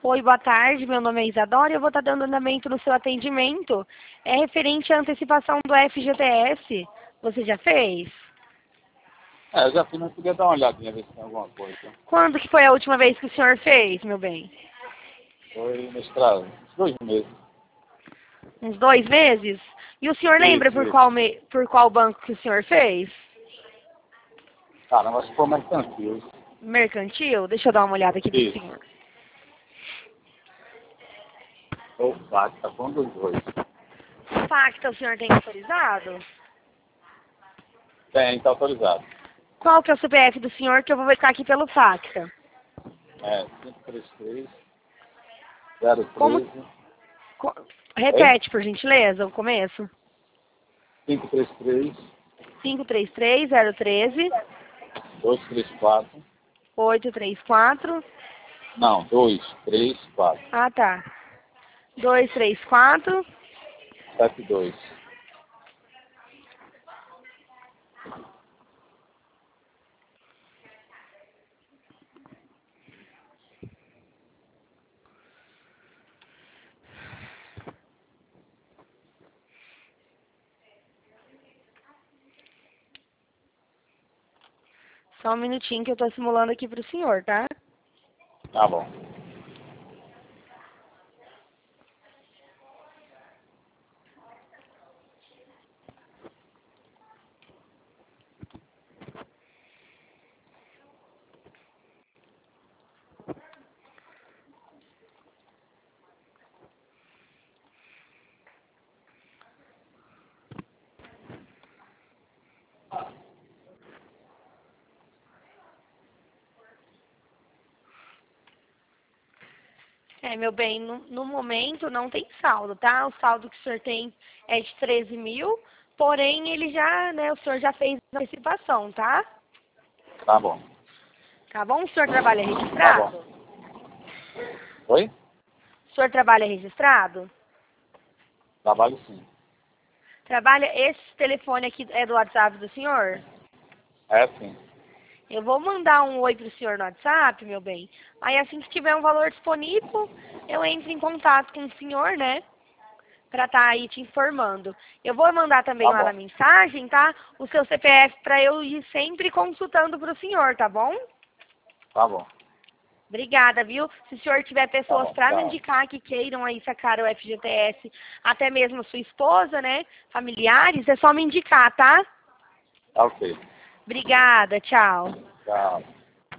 Oi, boa tarde. Meu nome é Isadora e eu vou estar dando andamento no seu atendimento. É referente à antecipação do FGTS. Você já fez? Eu já fui, mas queria dar uma olhadinha, ver se tem alguma coisa. Quando que foi a última vez que o senhor fez, meu bem? Foi uns 2 meses. Uns 2 meses? E o senhor lembra por Isso. por qual banco que o senhor fez? Caramba, acho que foi mercantil. Mercantil? Deixa eu dar uma olhada aqui pro Isso. senhor. Opa, tá bom dos dois. Pacta, o senhor tem autorizado? Tem, tá autorizado. Qual que é o CPF do senhor que eu vou verificar aqui pelo Pacta? 533 Como... 013. Repete, por gentileza, o começo. 533 533 013 234. 834. Não, 234 Ah, tá. 234. 72. Só um minutinho que eu tô simulando aqui pro senhor, tá? Tá bom. Meu bem, no momento não tem saldo, tá? O saldo que o senhor tem é de 13 mil, porém ele já, né, o senhor já fez a antecipação, tá? Tá bom. Tá bom? O senhor trabalha Tá registrado? bom. Oi? O senhor trabalha registrado? Trabalho sim. Trabalha, esse telefone aqui é do WhatsApp do senhor? É sim. Eu vou mandar um oi pro senhor no WhatsApp, meu bem. Aí assim que tiver um valor disponível, eu entro em contato com o senhor, né? Pra estar aí te informando. Eu vou mandar também Tá lá na bom. mensagem, tá? O seu CPF pra eu ir sempre consultando pro senhor, tá bom? Tá bom. Obrigada, viu? Se o senhor tiver Tá pessoas bom. pra me Tchau. indicar que queiram aí sacar o FGTS, até mesmo sua esposa, né? Familiares, é só me indicar, tá? Tá ok. Obrigada, tchau. Tchau.